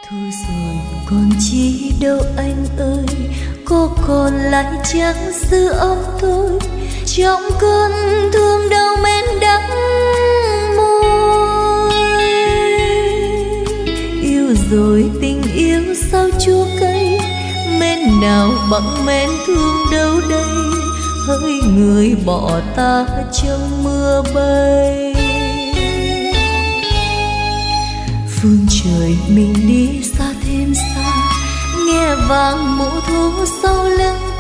Thôi rồi còn chi đâu anh ơi, có còn lại chẳng dư âm tôi trong cơn thương đau men đắng môi. Yêu rồi tình yêu sao chua cay, men nào bằng men thương đâu đây, hỡi người bỏ ta trong mưa bay. Phương trời mình đi xa thêm xa, nghe vang mũ thu sau lưng